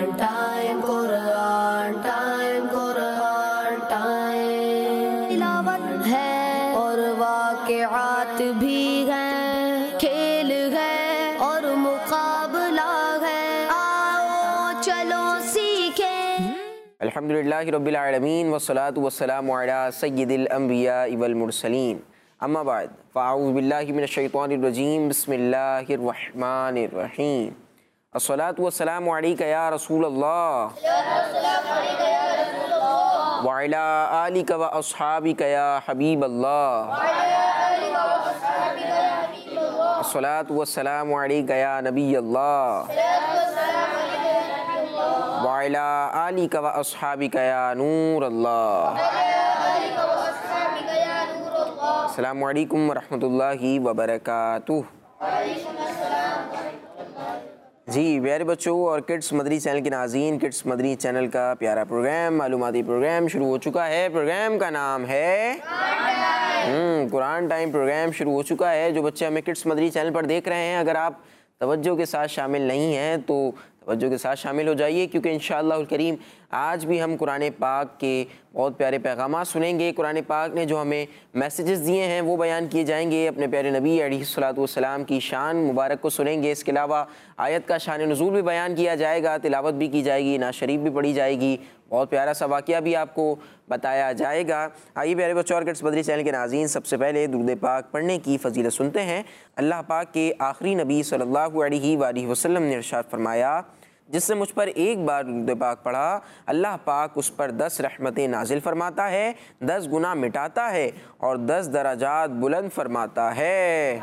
time, Quran time, Quran time. तिलावत है और वाक़िआत भी हैं, खेल है और मुकाबला है, आओ चलो सीखें। अल्हम्दुलिल्लाहि रब्बिल आलमीन वस्सलातु वस्सलामु अला सय्यिदिल अंबिया वल मुरसलीन अम्मा बाद फ़अऊज़ु बिल्लाहि मिनश शैतानिर रजीम बिस्मिल्लाहिर रहमानिर रहीम अस्सलातु वस्सलामु अलैका या रसूलल्लाह व अला आलिका व अस्हाबिका या हबीबल्लाह अस्सलातु वस्सलामु अलैका या नबियल्लाह व अला आलिका व अस्हाबिका या नूरल्लाह। अस्सलामु अलैकुम व रहमतुल्लाहि व बरकातुहू। जी प्यारे बच्चों और किड्स मदरी चैनल के नाज़रीन, किड्स मदरी चैनल का प्यारा प्रोग्राम मालूमाती प्रोग्राम शुरू हो चुका है। प्रोग्राम का नाम है कुरान टाइम। प्रोग्राम शुरू हो चुका है। जो बच्चे हमें किड्स मदरी चैनल पर देख रहे हैं, अगर आप तवज्जो के साथ शामिल नहीं हैं तो तवज्जो के साथ शामिल हो जाइए, क्योंकि इंशाअल्लाह करीम आज भी हम कुरान पाक के बहुत प्यारे पैगाम सुनेंगे। कुरान पाक ने जो हमें मैसेजेस दिए हैं वो बयान किए जाएंगे। अपने प्यारे नबी अलैहिस्सलातु वस्सलाम की शान मुबारक को सुनेंगे। इसके अलावा आयत का शान नुज़ूल भी बयान किया जाएगा, तिलावत भी की जाएगी, नात शरीफ भी पढ़ी जाएगी, बहुत प्यारा सा वाक़या भी आपको बताया जाएगा। आइए प्यारे बच्चों और किड्स मदरी चैनल के नाज़रीन, सबसे पहले दुरूद पाक पढ़ने की फजीलत सुनते हैं। अल्लाह पाक के आखिरी नबी सल्लल्लाहु अलैहि वसल्लम ने इरशाद फरमाया, जिसने मुझ पर एक बार दुरूद पाक पढ़ा, अल्लाह पाक उस पर 10 रहमतें नाजिल फरमाता है, 10 गुनाह मिटाता है और 10 दराजात बुलंद फरमाता है।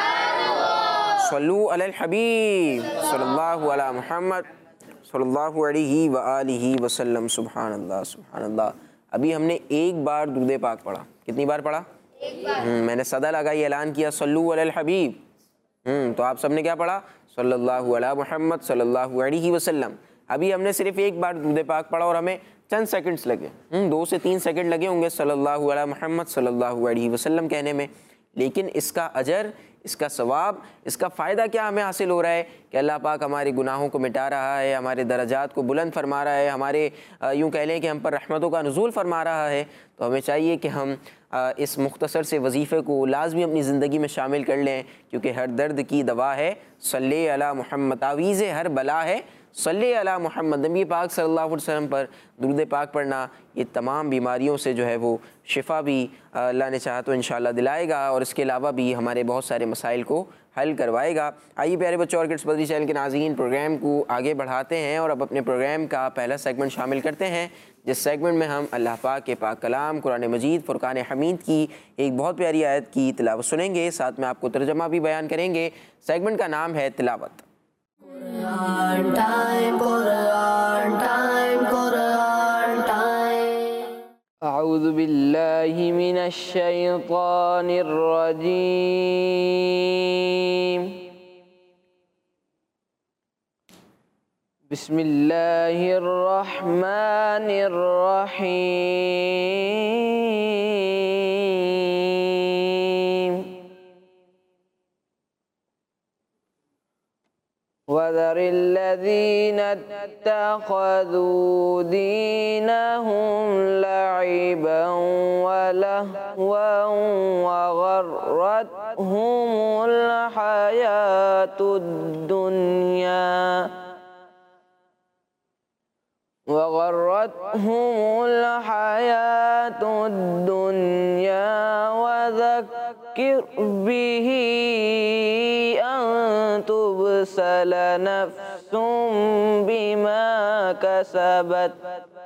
सल्लू अलल हबीब सल्लल्लाहु अला मुहम्मद सल्लल्लाहु अलैहि व आलिहि वसल्लम। सुभान अल्लाह सुभान अल्लाह। अभी हमने एक बार दुरूद पाक पढ़ा। कितनी बार पढ़ा? एक बार। मैंने सदा लगाई, ऐलान किया सल्लू अलल हबीब। तो आप सबने क्या पढ़ा? सल्लल्लाहु अला मुहम्मद सल्लल्लाहु अलैहि वसल्लम। अभी हमने सिर्फ एक बार दुरूद पाक पढ़ा और हमें चंद सेकंड्स लगे, 2 से 3 सेकंड लगे होंगे सल्लल्लाहु अला मुहम्मद सल्लल्लाहु अलैहि वसल्लम कहने में। लेकिन इसका अजर, इसका सवाब, इसका फ़ायदा क्या हमें हासिल हो रहा है कि अल्लाह पाक हमारे गुनाहों को मिटा रहा है, हमारे दर्जात को बुलंद फरमा रहा है, हमारे यूँ कह लें कि हम पर रहमतों का नुज़ूल फरमा रहा है। तो हमें चाहिए कि हम इस मुख्तसर से वजीफ़े को लाजमी अपनी ज़िंदगी में शामिल कर लें, क्योंकि हर दर्द की दवा है सल्ले अला मुहम्मद, तावीज़ हर बला है सल्ले अला मुहम्मद। नबी पाक सल्लल्लाहु अलैहि वसल्लम पर दुरूद पाक पढ़ना ये तमाम बीमारियों से जो है वो शिफा भी अल्लाह ने चाहा तो इंशाअल्लाह दिलाएगा, और इसके अलावा भी हमारे बहुत सारे मसाइल को हल करवाएगा। आइए प्यारे बच्चों और किड्स मदरी चैनल के नाज़रीन, प्रोग्राम को आगे बढ़ाते हैं और अब अपने प्रोग्राम का पहला सेगमेंट शामिल करते हैं, जिस सेगमेंट में हम अल्लाह पाक के पाक कलाम कुरान मजीद फ़ुरक़ान हमीद की एक बहुत प्यारी आयत की तिलावत सुनेंगे, साथ में आपको तर्जमा भी बयान करेंगे। सेगमेंट का नाम है तिलावत। Quran time, Quran time, Quran time. أعوذ بالله من الشيطان الرجيم بسم الله الرحمن الرحيم وذر الذين اتخذوا دينهم لعبا ولهوا وغرتهم الحياة الدنيا وذكر به أن تبسل نفس بما كسبت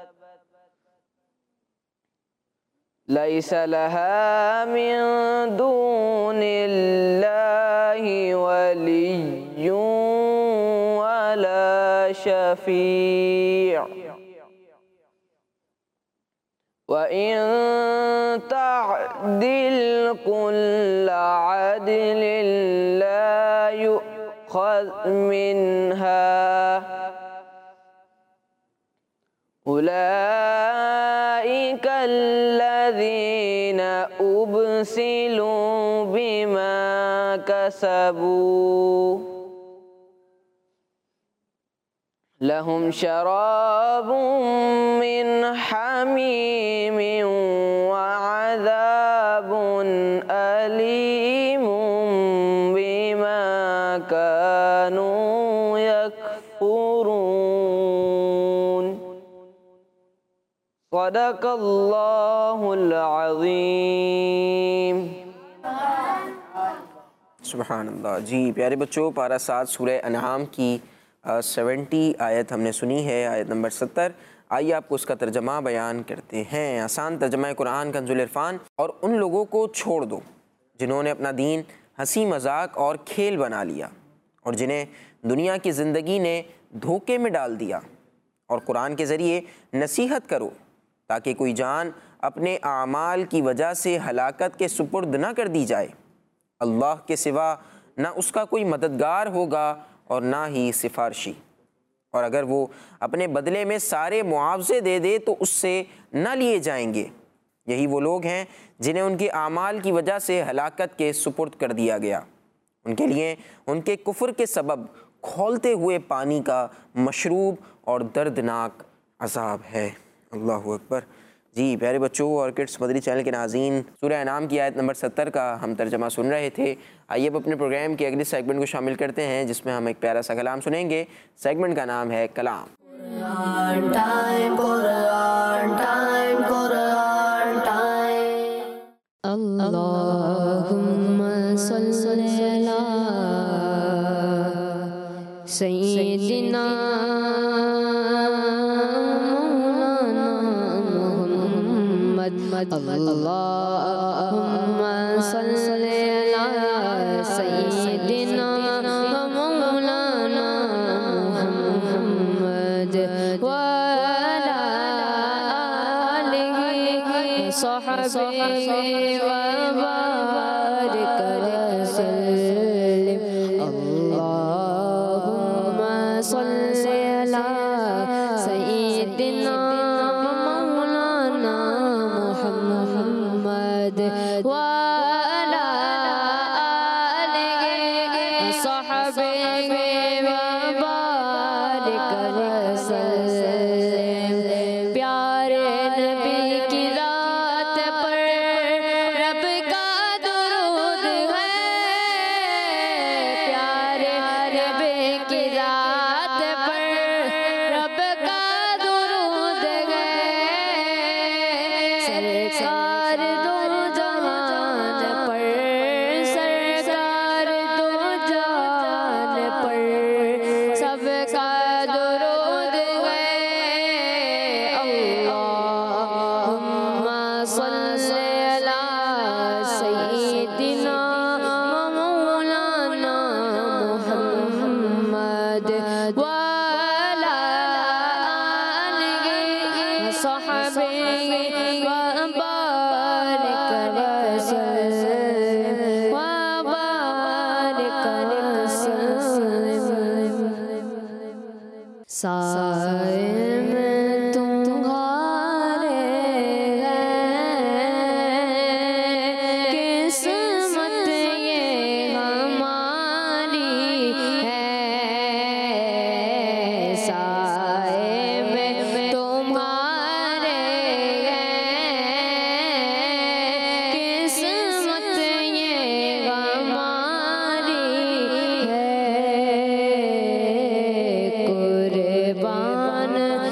ليس لها من دون الله ولي ولا شفيع وإن تعدل كل عدل لا يؤخذ منها أولئك الذين أبسلوا بما كسبوا لهم شراب من حميم وعذاب أليم بما كانوا يكفرون صدق الله العظيم. سبحان اللہ. جی پیارے بچوں، پارہ 7 سورہ انعام کی 70 آیت ہم نے سنی ہے، آیت نمبر 70. آئیے آپ کو اس کا ترجمہ بیان کرتے ہیں. آسان ترجمہ قرآن کنز العرفان. اور ان لوگوں کو چھوڑ دو جنہوں نے اپنا دین ہنسی مذاق اور کھیل بنا لیا، اور جنہیں دنیا کی زندگی نے دھوکے میں ڈال دیا، اور قرآن کے ذریعے نصیحت کرو تاکہ کوئی جان اپنے اعمال کی وجہ سے ہلاکت کے سپرد نہ کر دی جائے. اللہ کے سوا نہ اس کا کوئی مددگار ہوگا اور نہ ہی سفارشی، اور اگر وہ اپنے بدلے میں سارے معاوضے دے دے تو اس سے نہ لیے جائیں گے. یہی وہ لوگ ہیں جنہیں ان کے اعمال کی وجہ سے ہلاکت کے سپرد کر دیا گیا. ان کے لیے ان کے کفر کے سبب کھولتے ہوئے پانی کا مشروب اور دردناک عذاب ہے. اللہ اکبر. جی پیارے بچوں اور کڈس مدری چینل کے ناظرین، سورہ انعام کی آیت نمبر 70 کا ہم ترجمہ سن رہے تھے. آئیے اب اپنے پروگرام کے اگلے سیگمنٹ کو شامل کرتے ہیں، جس میں ہم ایک پیارا سا کلام سنیں گے. سیگمنٹ کا نام ہے کلام. Quran time, Quran time, Quran time. Allahumma salli ala Sayyidina Allahumma salli ala Sayyidina Maulana Muhammad wa ala alihi wa sahbihi wa barik wa sallim. Allahumma salli ala Sayyidina محمد وعلى آله وصحبه وبارك وسلم. پیارے نبی کی ذات پر رب کا درود ہے، پیارے نبی کی ذات پر رب کا درود ہے. سرکار دو جہان پر، سرکار دو جہان پر سب کا درود ہے. اللہم صلی علی سیدنا مولانا محمد وعلی آلہ وصحبہ سائے میں تمہارے ہیں، قسمت یہ ہماری ہے. سائے میں تمہارے ہیں، قسمت یہ ہماری ہے. قربان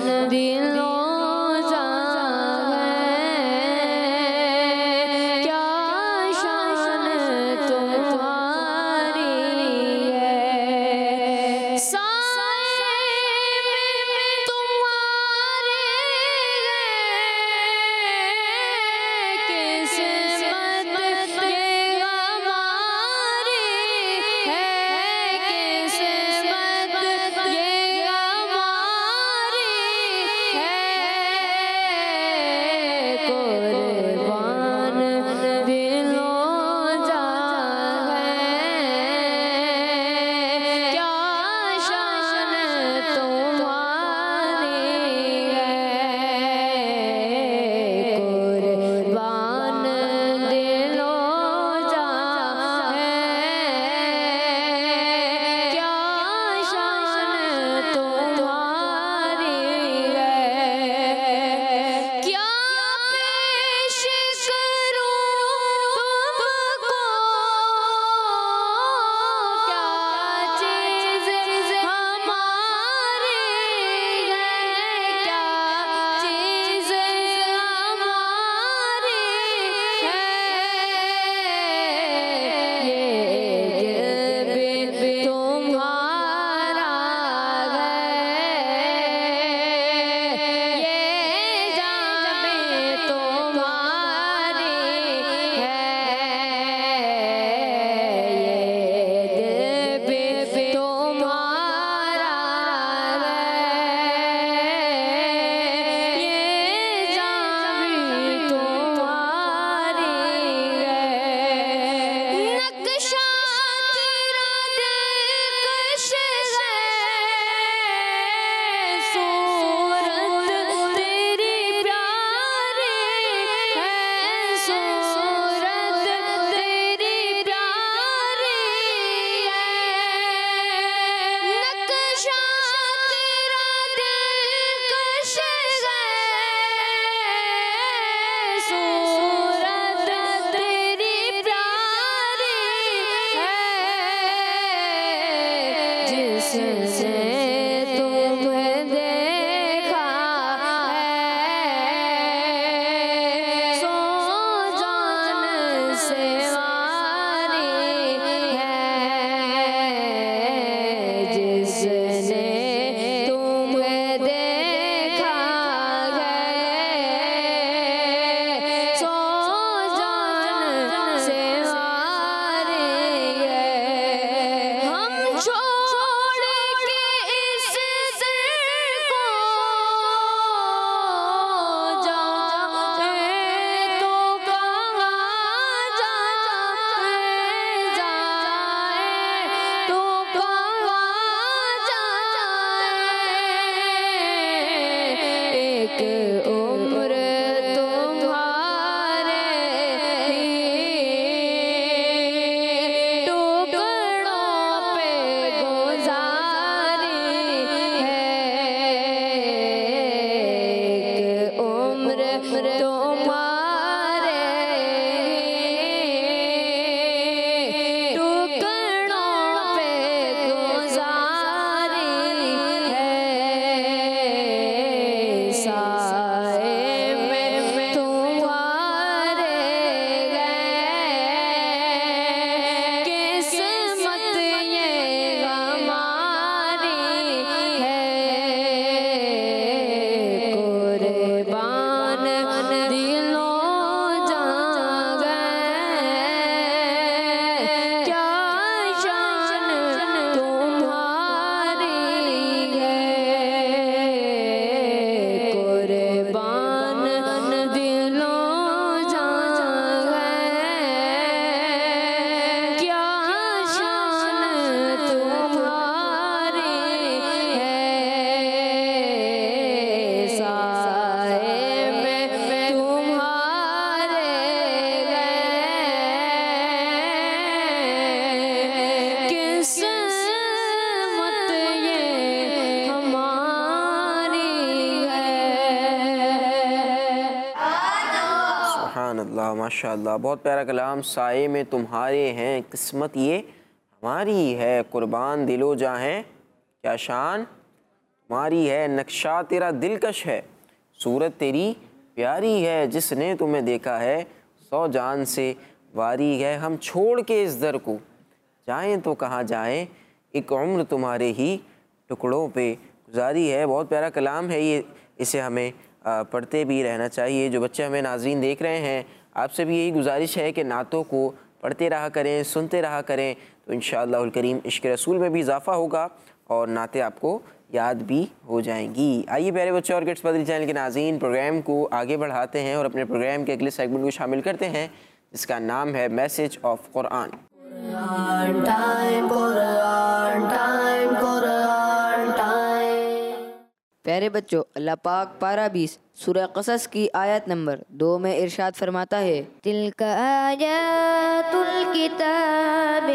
ماشاءاللہ، بہت پیارا کلام. سائے میں تمہارے ہیں قسمت یہ ہماری ہے، قربان دل و جاں ہے کیا شان تمہاری ہے. نقشہ تیرا دلکش ہے، صورت تیری پیاری ہے، جس نے تمہیں دیکھا ہے 100 جان سے واری ہے. ہم چھوڑ کے اس در کو جائیں تو کہاں جائیں، ایک عمر تمہارے ہی ٹکڑوں پہ گزاری ہے. بہت پیارا کلام ہے یہ، اسے ہمیں پڑھتے بھی رہنا چاہیے. جو بچے ہمیں ناظرین دیکھ رہے ہیں، آپ سے بھی یہی گزارش ہے کہ نعتوں کو پڑھتے رہا کریں، سنتے رہا کریں، تو انشاءاللہ الکریم عشق رسول میں بھی اضافہ ہوگا اور نعتیں آپ کو یاد بھی ہو جائیں گی. آئیے پیارے بچے اور کڈس مدنی چینل کے ناظرین، پروگرام کو آگے بڑھاتے ہیں اور اپنے پروگرام کے اگلے سیگمنٹ کو شامل کرتے ہیں جس کا نام ہے message of Quran. Quran time, Quran time, Quran time. پیارے بچوں، اللہ پاک پارہ 20 سورہ قصص کی آیت نمبر 2 میں ارشاد فرماتا ہے، تلک آیات الکتاب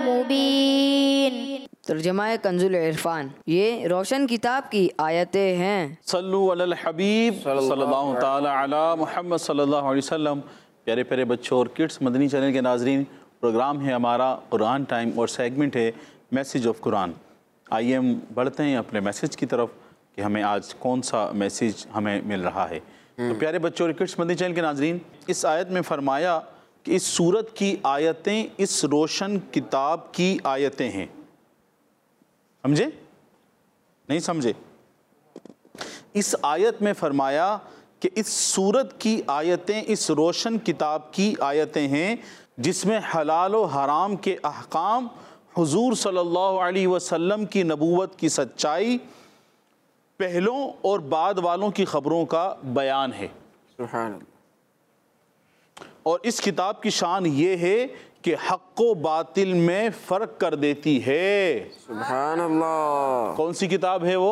المبین. ترجمہ کنز العرفان، یہ روشن کتاب کی آیتیں ہیں. صلو علی الحبیب صلی اللہ تعالی علی محمد صلی اللہ علیہ وسلم. پیارے پیارے بچوں اور کڈس مدنی چینل کے ناظرین، پروگرام ہے ہمارا قرآن ٹائم اور سیگمنٹ ہے میسج آف قرآن. آئیے ہم بڑھتے ہیں اپنے میسج کی طرف کہ ہمیں آج کون سا میسج ہمیں مل رہا ہے. تو پیارے بچوں اور کڈس مدنی چینل کے ناظرین، اس آیت میں فرمایا کہ اس سورت کی آیتیں اس روشن کتاب کی آیتیں ہیں. سمجھے؟ نہیں سمجھے؟ اس آیت میں فرمایا کہ اس سورت کی آیتیں اس روشن کتاب کی آیتیں ہیں جس میں حلال و حرام کے احکام، حضور صلی اللہ علیہ وسلم کی نبوت کی سچائی، پہلوں اور بعد والوں کی خبروں کا بیان ہے. سبحان اللہ. اور اس کتاب کی شان یہ ہے کہ حق و باطل میں فرق کر دیتی ہے. سبحان اللہ. کون سی کتاب ہے وہ؟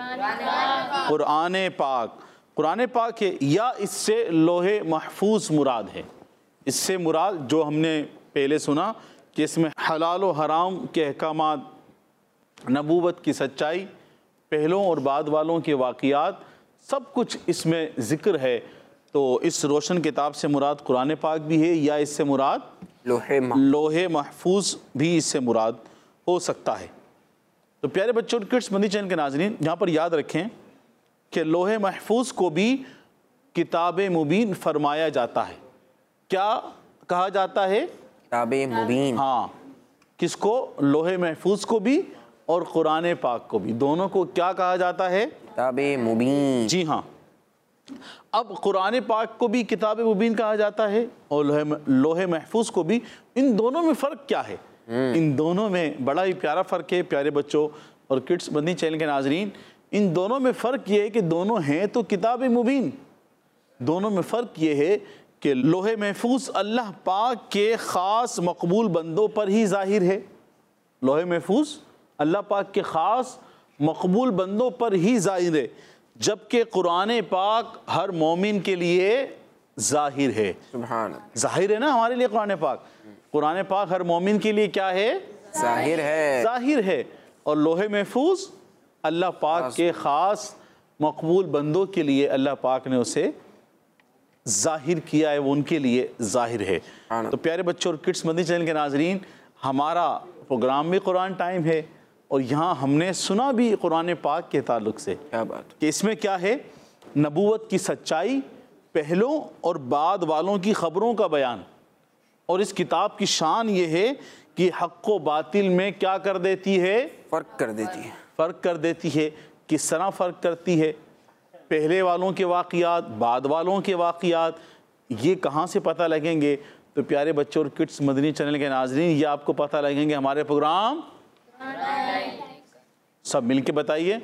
قرآن پاک. قرآن پاک ہے یا اس سے لوح محفوظ مراد ہے. اس سے مراد جو ہم نے پہلے سنا کہ اس میں حلال و حرام کے احکامات، نبوت کی سچائی، پہلوں اور بعد والوں کے واقعات، سب کچھ اس میں ذکر ہے. تو اس روشن کتاب سے مراد قرآن پاک بھی ہے یا اس سے مراد لوح محفوظ بھی اس سے مراد ہو سکتا ہے. تو پیارے بچوں اور کڈس مدنی چینل کے ناظرین، یہاں پر یاد رکھیں کہ لوح محفوظ کو بھی کتاب مبین فرمایا جاتا ہے. کیا کہا جاتا ہے؟ کتاب مبین. ہاں، کس کو؟ لوح محفوظ کو بھی اور قرآن پاک کو بھی، دونوں کو کیا کہا جاتا ہے؟ کتاب مبین. جی ہاں. اب قرآن پاک کو بھی کتاب مبین کہا جاتا ہے اور لوح محفوظ کو بھی. ان دونوں میں فرق کیا ہے؟ ان دونوں میں بڑا ہی پیارا فرق ہے پیارے بچوں اور کڈس مدنی چینل کے ناظرین. ان دونوں میں فرق یہ ہے کہ دونوں ہیں تو کتاب مبین. دونوں میں فرق یہ ہے کہ لوح محفوظ اللہ پاک کے خاص مقبول بندوں پر ہی ظاہر ہے. لوح محفوظ اللہ پاک کے خاص مقبول بندوں پر ہی ظاہر ہے، جبکہ قرآن پاک ہر مومن کے لیے ظاہر ہے. سبحان. ظاہر ہے نا ہمارے لیے قرآن پاک. قرآن پاک ہر مومن کے لیے کیا ہے؟ ظاہر ہے. ظاہر ہے. اور لوح محفوظ اللہ پاک کے خاص مقبول بندوں کے لیے اللہ پاک نے اسے ظاہر کیا ہے، وہ ان کے لیے ظاہر ہے. تو پیارے بچوں اور کڈس مدنی چینل کے ناظرین، ہمارا پروگرام بھی قرآن ٹائم ہے اور یہاں ہم نے سنا بھی قرآن پاک کے تعلق سے کیا بات کہ اس میں کیا ہے؟ نبوت کی سچائی، پہلوں اور بعد والوں کی خبروں کا بیان. اور اس کتاب کی شان یہ ہے کہ حق و باطل میں کیا کر دیتی ہے؟ فرق کر دیتی ہے. فرق کر دیتی ہے. کس طرح فرق کرتی ہے؟ پہلے والوں کے واقعات، بعد والوں کے واقعات، یہ کہاں سے پتہ لگیں گے؟ تو پیارے بچوں اور کڈس مدنی چینل کے ناظرین، یہ آپ کو پتہ لگیں گے ہمارے پروگرام. سب مل کے بتائیے.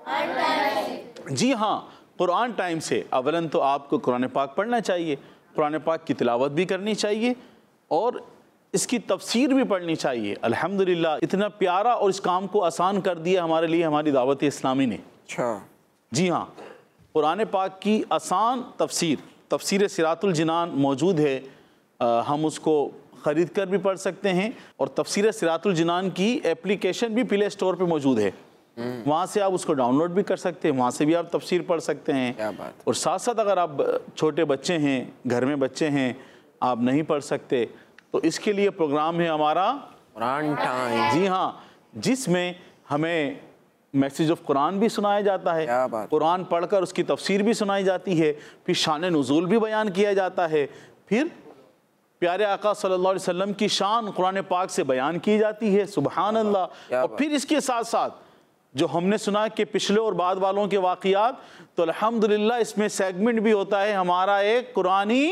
جی ہاں، قرآن ٹائم سے اولاً تو آپ کو قرآن پاک پڑھنا چاہیے، قرآن پاک کی تلاوت بھی کرنی چاہیے اور اس کی تفسیر بھی پڑھنی چاہیے. الحمدللہ اتنا پیارا اور اس کام کو آسان کر دیا ہمارے لیے ہماری دعوت اسلامی نے. اچھا. جی ہاں، قرآن پاک کی آسان تفسیر صراط الجنان موجود ہے. ہم اس کو خرید کر بھی پڑھ سکتے ہیں اور تفسیر صراط الجنان کی اپلیکیشن بھی پلے اسٹور پہ موجود ہے. وہاں سے آپ اس کو ڈاؤن لوڈ بھی کر سکتے ہیں، وہاں سے بھی آپ تفسیر پڑھ سکتے ہیں. کیا بات. اور ساتھ ساتھ اگر آپ چھوٹے بچے ہیں، گھر میں بچے ہیں آپ نہیں پڑھ سکتے تو اس کے لیے پروگرام ہے ہمارا قرآن ٹائم. جی ہاں، جس میں ہمیں میسیج آف قرآن بھی سنایا جاتا ہے، کیا بات. قرآن پڑھ کر اس کی تفسیر بھی سنائی جاتی ہے، پھر شان نزول بھی بیان کیا جاتا ہے، پھر پیارے آقا صلی اللہ علیہ وسلم کی شان قرآن پاک سے بیان کی جاتی ہے. سبحان اللہ. اور پھر اس کے ساتھ ساتھ جو ہم نے سنا کہ پچھلے اور بعد والوں کے واقعات، تو الحمدللہ اس میں سیگمنٹ بھی ہوتا ہے ہمارا ایک قرآنی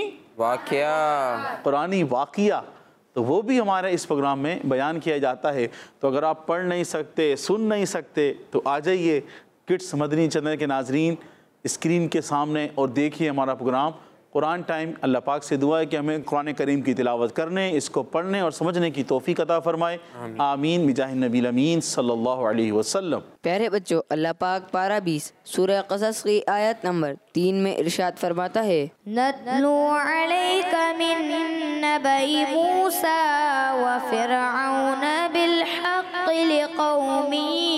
واقعہ، تو وہ بھی ہمارے اس پروگرام میں بیان کیا جاتا ہے. تو اگر آپ پڑھ نہیں سکتے، سن نہیں سکتے، تو آ جائیے کڈس مدنی چینل کے ناظرین اسکرین کے سامنے اور دیکھیے ہمارا پروگرام قرآن ٹائم. اللہ پاک سے دعا ہے کہ ہمیں قرآن کریم کی تلاوت کرنے، اس کو پڑھنے اور سمجھنے کی توفیق عطا فرمائے. آمین بجاہ النبی الامین صلی اللہ علیہ وسلم. پیارے بچوں، اللہ پاک پارہ 20 سورہ قصص کی آیت نمبر 3 میں ارشاد فرماتا ہے نتلو علیک من نبأ موسیٰ وفرعون بالحق لقوم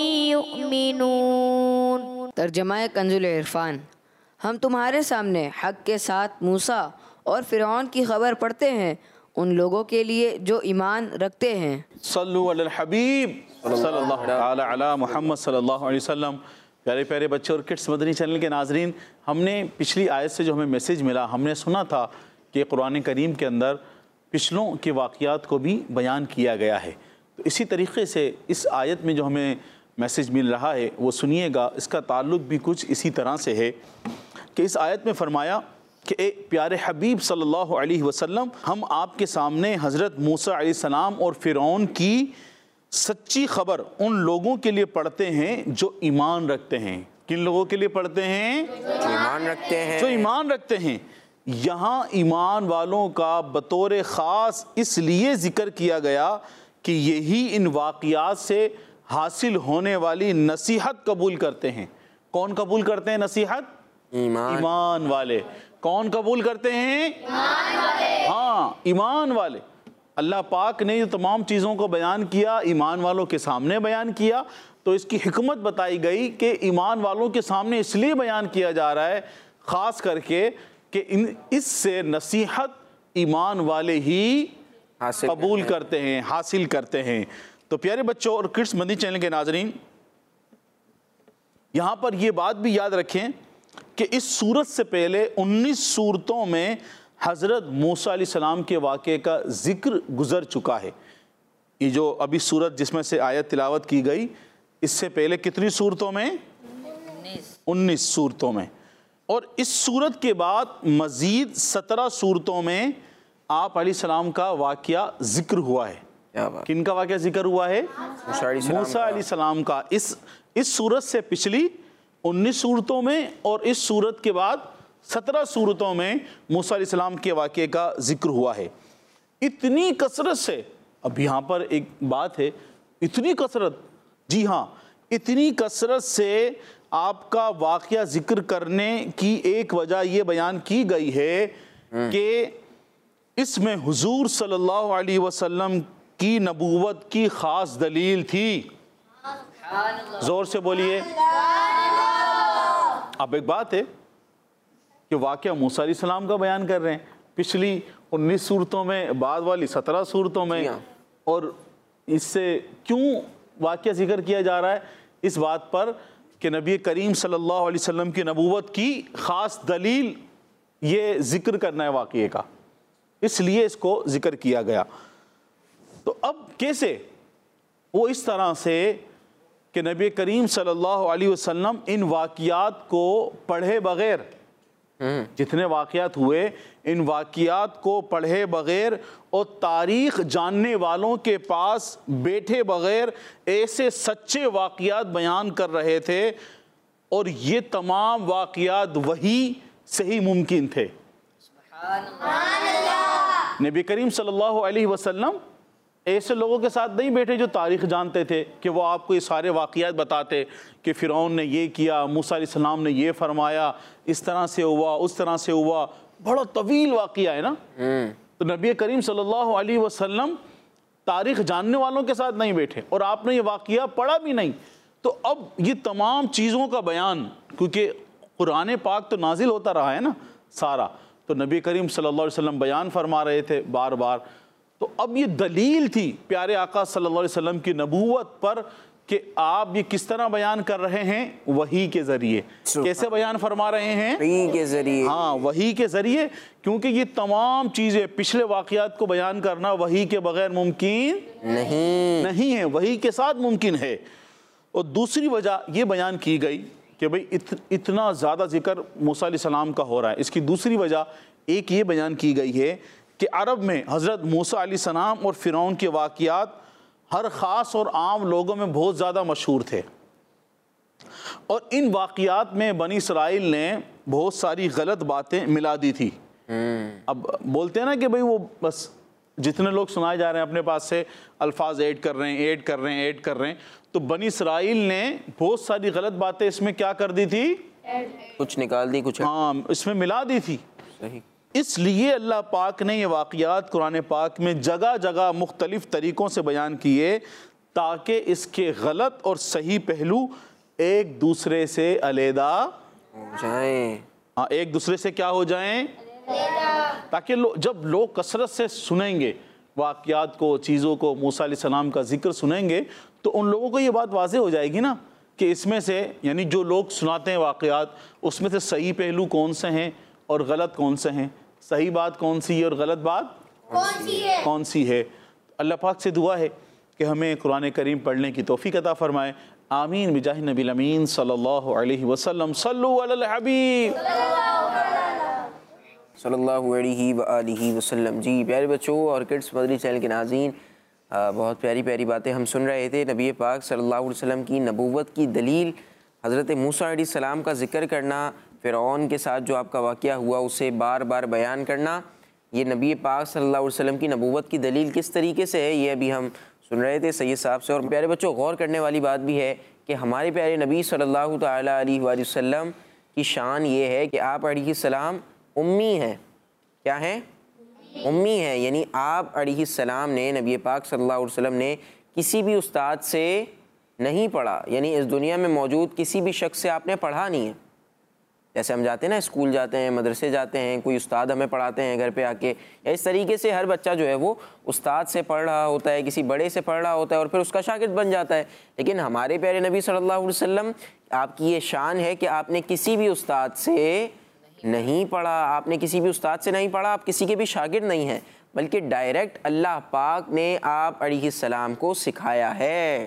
یؤمنون. ترجمہ کنز العرفان. ہم تمہارے سامنے حق کے ساتھ موسیٰ اور فرعون کی خبر پڑھتے ہیں ان لوگوں کے لیے جو ایمان رکھتے ہیں. صلو علی الحبیب صلی اللہ تعالی علی محمد صلی اللہ علیہ وسلم. پیارے پیارے بچے اور کڈس مدنی چینل کے ناظرین، ہم نے پچھلی آیت سے جو ہمیں میسیج ملا، ہم نے سنا تھا کہ قرآن کریم کے اندر پچھلوں کے واقعات کو بھی بیان کیا گیا ہے. تو اسی طریقے سے اس آیت میں جو ہمیں میسیج مل رہا ہے وہ سنیے گا. اس کا تعلق بھی کچھ اسی طرح سے ہے کہ اس آیت میں فرمایا کہ اے پیارے حبیب صلی اللہ علیہ وسلم، ہم آپ کے سامنے حضرت موسیٰ علیہ السلام اور فرعون کی سچی خبر ان لوگوں کے لیے پڑھتے ہیں جو ایمان رکھتے ہیں. کن لوگوں کے لیے پڑھتے ہیں؟ جو ایمان رکھتے ہیں. یہاں ایمان والوں کا بطور خاص اس لیے ذکر کیا گیا کہ یہی ان واقعات سے حاصل ہونے والی نصیحت قبول کرتے ہیں. کون قبول کرتے ہیں نصیحت؟ ایمان والے. کون قبول کرتے ہیں؟ ہاں، ایمان والے. اللہ پاک نے جو تمام چیزوں کو بیان کیا ایمان والوں کے سامنے بیان کیا، تو اس کی حکمت بتائی گئی کہ ایمان والوں کے سامنے اس لیے بیان کیا جا رہا ہے خاص کر کے کہ اس سے نصیحت ایمان والے ہی قبول کرتے ہیں، حاصل کرتے ہیں. تو پیارے بچوں اور کڈس مدنی چینل کے ناظرین، یہاں پر یہ بات بھی یاد رکھیں کہ اس سورت سے پہلے 19 سورتوں میں حضرت موسیٰ علیہ السلام کے واقعے کا ذکر گزر چکا ہے. یہ جو ابھی سورت جس میں سے آیت تلاوت کی گئی، اس سے پہلے کتنی صورتوں میں؟ 19 صورتوں میں. اور اس صورت کے بعد مزید 17 صورتوں میں آپ علیہ السلام کا واقعہ ذکر ہوا ہے. کن کا واقعہ ذکر ہوا ہے؟ موسیٰ علیہ السلام کا. اس صورت سے پچھلی 19 صورتوں میں اور اس صورت کے بعد 17 صورتوں میں موسیٰ علیہ السلام کے واقعے کا ذکر ہوا ہے. اتنی کثرت سے، اب یہاں پر ایک بات ہے، اتنی کثرت، جی ہاں، اتنی کثرت سے آپ کا واقعہ ذکر کرنے کی ایک وجہ یہ بیان کی گئی ہے کہ اس میں حضور صلی اللہ علیہ وسلم کی نبوت کی خاص دلیل تھی. زور سے بولیے. اب ایک بات ہے کہ واقعہ موسیٰ علیہ السلام کا بیان کر رہے ہیں، پچھلی 19 صورتوں میں، بعد والی 17 صورتوں میں، اور اس سے کیوں واقعہ ذکر کیا جا رہا ہے؟ اس بات پر کہ نبی کریم صلی اللہ علیہ وسلم کی نبوت کی خاص دلیل یہ ذکر کرنا ہے واقعے کا، اس لیے اس کو ذکر کیا گیا. تو اب کیسے؟ وہ اس طرح سے کہ نبی کریم صلی اللہ علیہ وسلم ان واقعات کو پڑھے بغیر، جتنے واقعات ہوئے ان واقعات کو پڑھے بغیر اور تاریخ جاننے والوں کے پاس بیٹھے بغیر ایسے سچے واقعات بیان کر رہے تھے، اور یہ تمام واقعات وحی سے ہی ممکن تھے. نبی کریم صلی اللہ علیہ وسلم ایسے لوگوں کے ساتھ نہیں بیٹھے جو تاریخ جانتے تھے کہ وہ آپ کو یہ سارے واقعات بتاتے کہ فرعون نے یہ کیا، موسیٰ علیہ السلام نے یہ فرمایا، اس طرح سے ہوا، اس طرح سے ہوا. بڑا طویل واقعہ ہے نا. تو نبی کریم صلی اللہ علیہ وسلم تاریخ جاننے والوں کے ساتھ نہیں بیٹھے، اور آپ نے یہ واقعہ پڑھا بھی نہیں. تو اب یہ تمام چیزوں کا بیان، کیونکہ قرآن پاک تو نازل ہوتا رہا ہے نا سارا، تو نبی کریم صلی اللہ علیہ وسلم بیان فرما رہے تھے بار بار. تو اب یہ دلیل تھی پیارے آقا صلی اللہ علیہ وسلم کی نبوت پر کہ آپ یہ کس طرح بیان کر رہے ہیں؟ وحی کے ذریعے. کیسے بیان فرما رہے ہیں؟ وحی کے ذریعے. ہاں وحی کے ذریعے، کیونکہ یہ تمام چیزیں پچھلے واقعات کو بیان کرنا وحی کے بغیر ممکن نہیں ہے، وحی کے ساتھ ممکن ہے. اور دوسری وجہ یہ بیان کی گئی کہ بھئی اتنا زیادہ ذکر موسیٰ علیہ السلام کا ہو رہا ہے، اس کی دوسری وجہ ایک یہ بیان کی گئی ہے کہ عرب میں حضرت موسیٰ علیہ السلام اور فرعون کے واقعات ہر خاص اور عام لوگوں میں بہت زیادہ مشہور تھے، اور ان واقعات میں بنی اسرائیل نے بہت ساری غلط باتیں ملا دی تھی. اب بولتے ہیں نا کہ بھئی وہ بس جتنے لوگ سنائے جا رہے ہیں اپنے پاس سے الفاظ ایڈ کر رہے ہیں، تو بنی اسرائیل نے بہت ساری غلط باتیں اس میں کیا کر دی تھی؟ کچھ نکال دی، کچھ ہاں اس میں ملا دی تھی. صحیح. اس لیے اللہ پاک نے یہ واقعات قرآن پاک میں جگہ جگہ مختلف طریقوں سے بیان کیے تاکہ اس کے غلط اور صحیح پہلو ایک دوسرے سے علیحدہ ہو جائیں. ہاں ایک دوسرے سے کیا ہو جائیں؟ تاکہ جب لوگ کثرت سے سنیں گے واقعات کو، چیزوں کو، موسیٰ علیہ السلام کا ذکر سنیں گے تو ان لوگوں کو یہ بات واضح ہو جائے گی نا کہ اس میں سے، یعنی جو لوگ سناتے ہیں واقعات، اس میں سے صحیح پہلو کون سے ہیں اور غلط کون سے ہیں، صحیح بات کون سی ہے اور غلط بات کون سی ہے. اللہ پاک سے دعا ہے کہ ہمیں قرآن کریم پڑھنے کی توفیق عطا فرمائے. آمین بجاہ نبی الامین صلی اللہ علیہ وسلم. صلو علی الحبیب صلی اللہ علیہ وآلہ وسلم. جی پیارے بچوں اور کڈس مدنی چینل کے ناظرین، بہت پیاری پیاری باتیں ہم سن رہے تھے. نبی پاک صلی اللہ علیہ وسلم کی نبوت کی دلیل حضرت موسیٰ علیہ السلام کا ذکر کرنا، فرعون کے ساتھ جو آپ کا واقعہ ہوا اسے بار بار بیان کرنا، یہ نبی پاک صلی اللہ علیہ وسلم کی نبوت کی دلیل کس طریقے سے ہے، یہ ابھی ہم سن رہے تھے سید صاحب سے. اور پیارے بچوں غور کرنے والی بات بھی ہے کہ ہمارے پیارے نبی صلی اللہ تعالیٰ علیہ وآلہ وسلم کی شان یہ ہے کہ آپ علیہ السلام امی ہیں. کیا ہیں؟ امی ہیں. یعنی آپ علیہ السلام نے، نبی پاک صلی اللہ علیہ وسلم نے کسی بھی استاد سے نہیں پڑھا، یعنی اس دنیا میں موجود کسی بھی شخص سے آپ نے پڑھا نہیں ہے. جیسے ہم جاتے ہیں نا، اسکول جاتے ہیں، مدرسے جاتے ہیں، کوئی استاد ہمیں پڑھاتے ہیں گھر پہ آ کے، یا اس طریقے سے ہر بچہ جو ہے وہ استاد سے پڑھ رہا ہوتا ہے، کسی بڑے سے پڑھ رہا ہوتا ہے اور پھر اس کا شاگرد بن جاتا ہے. لیکن ہمارے پیارے نبی صلی اللہ علیہ وسلم، آپ کی یہ شان ہے کہ آپ نے کسی بھی استاد سے نہیں پڑھا، آپ نے کسی بھی استاد سے نہیں پڑھا، آپ کسی کے بھی شاگرد نہیں ہیں، بلکہ ڈائریکٹ اللہ پاک نے آپ علیہ السلام کو سکھایا ہے.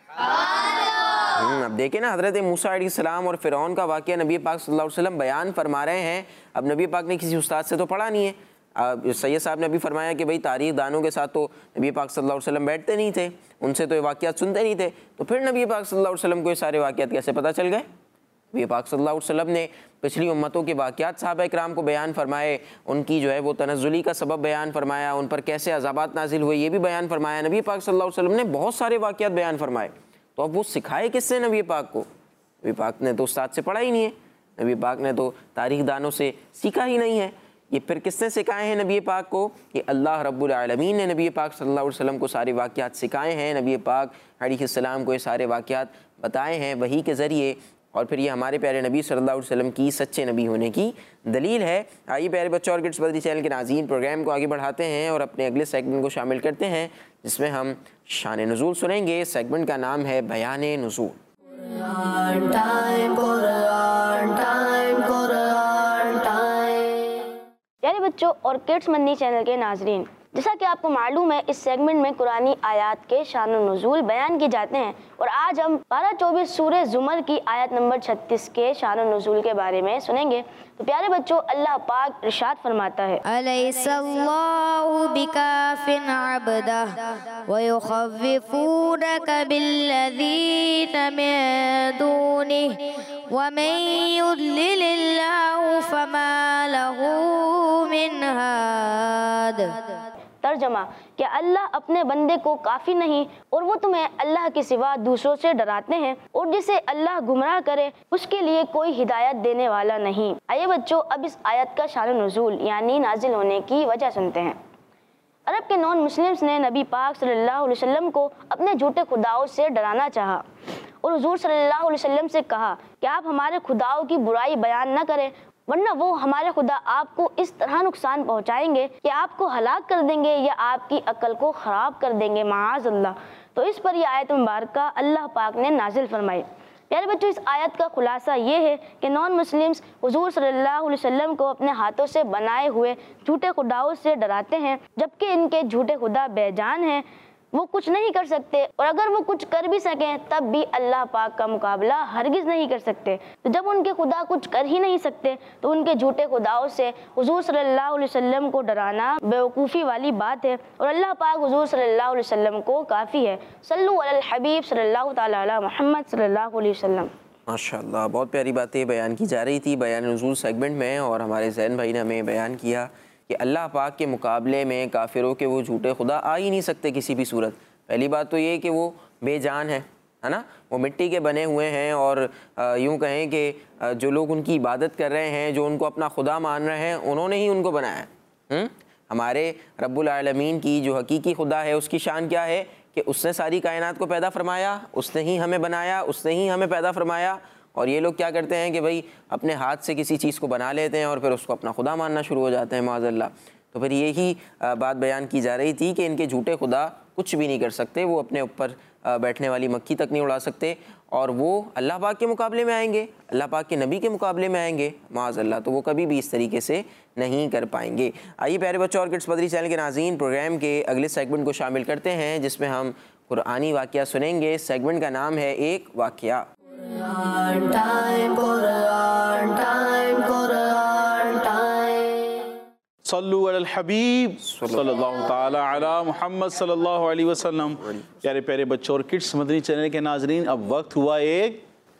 اب دیکھیں نا، حضرت موسیٰ علیہ السلام اور فرعون کا واقعہ نبی پاک صلی اللہ علیہ وسلم بیان فرما رہے ہیں. اب نبی پاک نے کسی استاد سے تو پڑھا نہیں ہے. سید صاحب نے ابھی فرمایا کہ بھئی تاریخ دانوں کے ساتھ تو نبی پاک صلی اللہ علیہ وسلم بیٹھتے نہیں تھے، ان سے تو یہ واقعات سنتے نہیں تھے، تو پھر نبی پاک صلی اللہ علیہ وسلم کو یہ سارے واقعات کیسے پتہ چل گئے؟ نبی پاک صلی اللہ علیہ وسلم نے پچھلی امتوں کے واقعات صحابہ اکرام کو بیان فرمائے، ان کی جو ہے وہ تنزلی کا سبب بیان فرمایا، ان پر کیسے عذابات نازل ہوئے یہ بھی بیان فرمایا. نبی پاک صلی اللہ علیہ وسلم نے بہت سارے واقعات بیان فرمائے. تو اب وہ سکھائے کس سے نبی پاک کو؟ نبی پاک نے تو استاد سے پڑھا ہی نہیں ہے، نبی پاک نے تو تاریخ دانوں سے سیکھا ہی نہیں ہے. یہ پھر کس نے سکھائے ہیں نبی پاک کو؟ کہ اللہ رب العالمین نے نبی پاک صلی اللہ علیہ وسلم کو سارے واقعات سکھائے ہیں. نبی پاک علیہ السلام کو یہ سارے واقعات بتائے ہیں وحی کے ذریعے، اور پھر یہ ہمارے پیارے نبی صلی اللہ علیہ وسلم کی سچے نبی ہونے کی دلیل ہے. آئیے پیارے بچوں اور کڈس مدنی چینل کے ناظرین، پروگرام کو آگے بڑھاتے ہیں اور اپنے اگلے سیگمنٹ کو شامل کرتے ہیں جس میں ہم شان نزول سنیں گے. سیگمنٹ کا نام ہے بیان نزول. Quran time, Quran time, Quran time. پیارے بچوں اور کڈس مدنی چینل کے ناظرین، جیسا کہ آپ کو معلوم ہے اس سیگمنٹ میں قرآنی آیات کے شان و نزول بیان کیے جاتے ہیں، اور آج ہم 12-24 سورہ زمر کی آیت نمبر 36 کے شان و نزول کے بارے میں سنیں گے. تو پیارے بچوں اللہ پاک ارشاد فرماتا ہے، أليس الله بكاف عبده ويخوفونك بالذين من دونه ومن يضلل الله فما له من هاد. ترجمہ کہ اللہ اپنے بندے کو کافی نہیں اور وہ تمہیں اللہ کے سوا دوسروں سے ڈراتے ہیں، اور جسے اللہ گمراہ کرے اس کے لیے کوئی ہدایت دینے والا نہیں. آئیے بچوں اب اس آیت کا شان و نزول یعنی نازل ہونے کی وجہ سنتے ہیں. عرب کے نان مسلمز نے نبی پاک صلی اللہ علیہ وسلم کو اپنے جھوٹے خداؤں سے ڈرانا چاہا اور حضور صلی اللہ علیہ وسلم سے کہا کہ آپ ہمارے خداؤں کی برائی بیان نہ کریں، ورنہ وہ ہمارے خدا آپ کو اس طرح نقصان پہنچائیں گے کہ آپ کو ہلاک کر دیں گے یا آپ کی عقل کو خراب کر دیں گے، معاذ اللہ۔ تو اس پر یہ آیت مبارکہ اللہ پاک نے نازل فرمائی۔ پیارے بچوں، اس آیت کا خلاصہ یہ ہے کہ نان مسلمز حضور صلی اللہ علیہ وسلم کو اپنے ہاتھوں سے بنائے ہوئے جھوٹے خداؤں سے ڈراتے ہیں، جبکہ ان کے جھوٹے خدا بے جان ہیں، وہ کچھ نہیں کر سکتے، اور اگر وہ کچھ کر بھی سکیں تب بھی اللہ پاک کا مقابلہ ہرگز نہیں کر سکتے۔ تو جب ان کے خدا کچھ کر ہی نہیں سکتے تو ان کے جھوٹے خداؤں سے حضور صلی اللہ علیہ وسلم کو ڈرانا بیوقوفی والی بات ہے، اور اللہ پاک حضور صلی اللہ علیہ وسلم کو کافی ہے۔ صلو علی الحبیب صلی اللہ تعالی علی محمد صلی اللہ علیہ وسلم۔ ماشاءاللہ، بہت پیاری باتیں بیان کی جا رہی تھی بیان نزول سیگمنٹ میں، اور ہمارے زین بھائی نے ہمیں بیان کیا کہ اللہ پاک کے مقابلے میں کافروں کے وہ جھوٹے خدا آ ہی نہیں سکتے کسی بھی صورت۔ پہلی بات تو یہ کہ وہ بے جان ہے نا، وہ مٹی کے بنے ہوئے ہیں، اور یوں کہیں کہ جو لوگ ان کی عبادت کر رہے ہیں، جو ان کو اپنا خدا مان رہے ہیں، انہوں نے ہی ان کو بنایا ہے۔ ہمارے رب العالمین کی جو حقیقی خدا ہے اس کی شان کیا ہے کہ اس نے ساری کائنات کو پیدا فرمایا، اس نے ہی ہمیں بنایا، اس نے ہی ہمیں پیدا فرمایا۔ اور یہ لوگ کیا کرتے ہیں کہ بھئی اپنے ہاتھ سے کسی چیز کو بنا لیتے ہیں اور پھر اس کو اپنا خدا ماننا شروع ہو جاتے ہیں، معاذ اللہ۔ تو پھر یہی بات بیان کی جا رہی تھی کہ ان کے جھوٹے خدا کچھ بھی نہیں کر سکتے، وہ اپنے اوپر بیٹھنے والی مکھی تک نہیں اڑا سکتے، اور وہ اللہ پاک کے مقابلے میں آئیں گے، اللہ پاک کے نبی کے مقابلے میں آئیں گے، معاذ اللہ، تو وہ کبھی بھی اس طریقے سے نہیں کر پائیں گے۔ آئیے پیارے بچوں اور کڈس مدنی چینل کے ناظرین، پروگرام کے اگلے سیگمنٹ کو شامل کرتے ہیں جس میں ہم قرآنی واقعہ سنیں گے۔ سیگمنٹ کا نام ہے ایک واقعہ۔ Quran time, Quran time, Quran time. صلو علی الحبیب صلی اللہ تعالی علی محمد صلی اللہ علیہ وسلم۔ پیارے پیارے بچوں اور کڈس مدنی چینل کے ناظرین، اب وقت ہوا ایک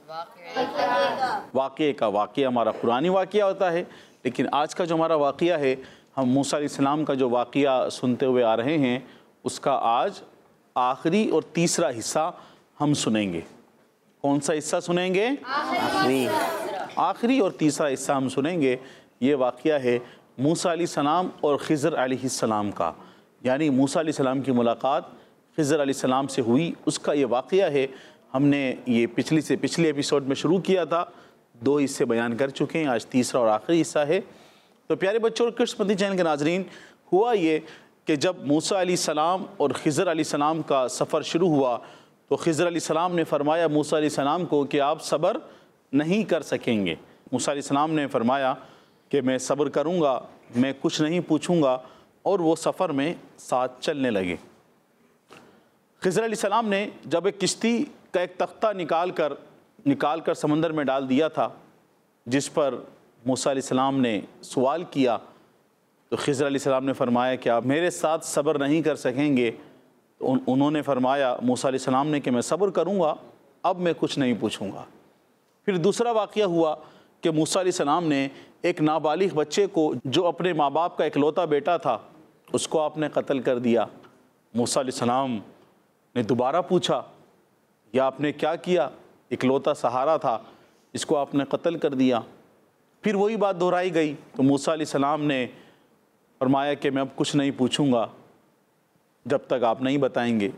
واقعے کا۔ واقعہ ہمارا قرآنی واقعہ ہوتا ہے، لیکن آج کا جو ہمارا واقعہ ہے، ہم موسیٰ علیہ السلام کا جو واقعہ سنتے ہوئے آ رہے ہیں، اس کا آج آخری اور تیسرا حصہ ہم سنیں گے۔ کون سا حصہ سنیں گے؟ آخری اور تیسرا حصہ ہم سنیں گے۔ یہ واقعہ ہے موسیٰ علیہ السلام اور خضر علیہ السلام کا، یعنی موسیٰ علیہ السلام کی ملاقات خضر علیہ السلام سے ہوئی، اس کا یہ واقعہ ہے۔ ہم نے یہ پچھلے ایپیسوڈ میں شروع کیا تھا، 2 حصے بیان کر چکے ہیں، آج تیسرا اور آخری حصہ ہے۔ تو پیارے بچوں اور کڈس مدنی چینل کے ناظرین، ہوا یہ کہ جب موسیٰ علیہ السلام اور خضر علیہ السلام کا سفر شروع ہوا تو خضر علیہ السلام نے فرمایا موسیٰ علیہ السلام کو کہ آپ صبر نہیں کر سکیں گے۔ موسیٰ علیہ السلام نے فرمایا کہ میں صبر کروں گا، میں کچھ نہیں پوچھوں گا، اور وہ سفر میں ساتھ چلنے لگے۔ خضر علیہ السلام نے جب ایک کشتی کا ایک تختہ نکال کر سمندر میں ڈال دیا تھا، جس پر موسیٰ علیہ السلام نے سوال کیا، تو خضر علیہ السلام نے فرمایا کہ آپ میرے ساتھ صبر نہیں کر سکیں گے۔ تو انہوں نے فرمایا موسیٰ علیہ السلام نے کہ میں صبر کروں گا، اب میں کچھ نہیں پوچھوں گا۔ پھر دوسرا واقعہ ہوا کہ موسیٰ علیہ السلام نے ایک نابالغ بچے کو، جو اپنے ماں باپ کا اکلوتا بیٹا تھا، اس کو آپ نے قتل کر دیا۔ موسیٰ علیہ السلام نے دوبارہ پوچھا، یا آپ نے کیا کیا؟ اکلوتا سہارا تھا، اس کو آپ نے قتل کر دیا۔ پھر وہی بات دہرائی گئی تو موسیٰ علیہ السلام نے فرمایا کہ میں اب کچھ نہیں پوچھوں گا جب تک آپ نہیں بتائیں گے۔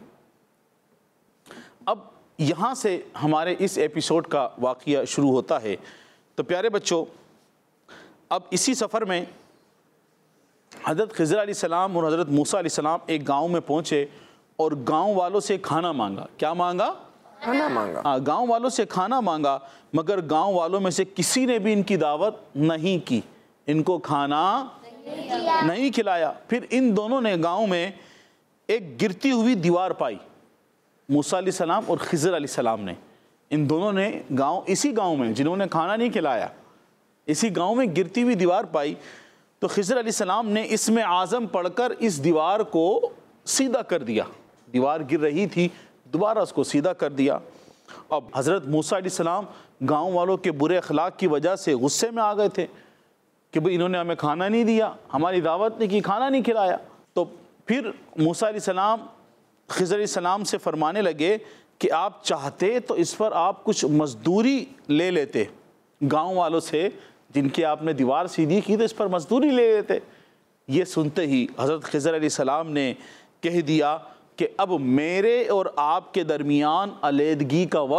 اب یہاں سے ہمارے اس ایپیسوڈ کا واقعہ شروع ہوتا ہے۔ تو پیارے بچوں، اب اسی سفر میں حضرت خضر علیہ السلام اور حضرت موسیٰ علیہ السلام ایک گاؤں میں پہنچے اور گاؤں والوں سے کھانا مانگا۔ کیا مانگا؟ کھانا مانگا۔ گاؤں والوں سے کھانا مانگا، مگر گاؤں والوں میں سے کسی نے بھی ان کی دعوت نہیں کی، ان کو کھانا نہیں کھلایا۔ پھر ان دونوں نے گاؤں میں ایک گرتی ہوئی دیوار پائی، موسیٰ علیہ السلام اور خضر علیہ السلام نے۔ ان دونوں نے اسی گاؤں میں، جنہوں نے کھانا نہیں کھلایا، اسی گاؤں میں گرتی ہوئی دیوار پائی۔ تو خضر علیہ السلام نے اسم اعظم پڑھ کر اس دیوار کو سیدھا کر دیا۔ دیوار گر رہی تھی، دوبارہ اس کو سیدھا کر دیا۔ اب حضرت موسیٰ علیہ السلام گاؤں والوں کے برے اخلاق کی وجہ سے غصے میں آ گئے تھے کہ بھئی انہوں نے ہمیں کھانا نہیں دیا، ہماری دعوت نہیں کی، کھانا نہیں کھلایا۔ تو پھر موسیٰ علیہ السلام خضر علیہ السلام سے فرمانے لگے کہ آپ چاہتے تو اس پر آپ کچھ مزدوری لے لیتے، گاؤں والوں سے جن کی آپ نے دیوار سیدھی کی تو اس پر مزدوری لے لیتے۔ یہ سنتے ہی حضرت خضر علیہ السلام نے کہہ دیا کہ اب میرے اور آپ کے درمیان علیحدگی کا وقت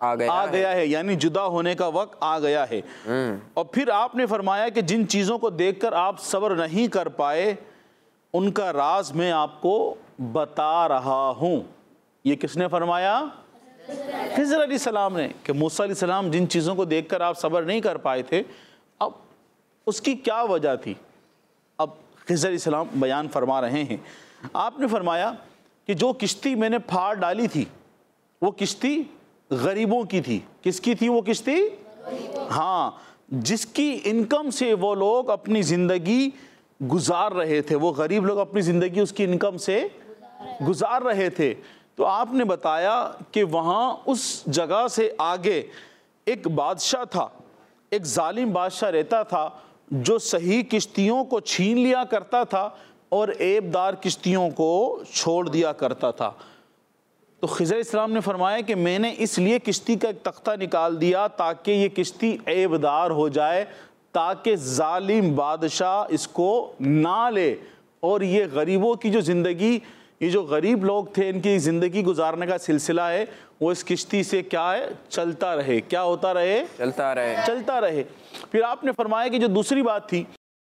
آ گیا ہے، یعنی جدا ہونے کا وقت آ گیا ہے۔ اور پھر آپ نے فرمایا کہ جن چیزوں کو دیکھ کر آپ صبر نہیں کر پائے ان کا راز میں آپ کو بتا رہا ہوں۔ یہ کس نے فرمایا؟ خضر علیہ السلام نے، کہ موسیٰ علیہ السلام جن چیزوں کو دیکھ کر آپ صبر نہیں کر پائے تھے، اب اس کی کیا وجہ تھی؟ اب خضر علیہ السلام بیان فرما رہے ہیں۔ آپ نے فرمایا کہ جو کشتی میں نے پھاڑ ڈالی تھی وہ کشتی غریبوں کی تھی۔ کس کی تھی وہ کشتی؟ ہاں، جس کی انکم سے وہ لوگ اپنی زندگی گزار رہے تھے، وہ غریب لوگ اپنی زندگی اس کی انکم سے گزار رہے تھے۔ تو آپ نے بتایا کہ وہاں اس جگہ سے آگے ایک بادشاہ تھا، ایک ظالم بادشاہ رہتا تھا جو صحیح کشتیوں کو چھین لیا کرتا تھا اور عیب دار کشتیوں کو چھوڑ دیا کرتا تھا۔ تو خضر علیہ السلام نے فرمایا کہ میں نے اس لیے کشتی کا ایک تختہ نکال دیا تاکہ یہ کشتی عیب دار ہو جائے، تاکہ ظالم بادشاہ اس کو نہ لے اور یہ غریبوں کی جو زندگی، یہ جو غریب لوگ تھے ان کی زندگی گزارنے کا سلسلہ ہے وہ اس کشتی سے کیا ہے؟ چلتا رہے۔ کیا ہوتا رہے؟ چلتا رہے۔ پھر آپ نے فرمایا کہ جو دوسری بات تھی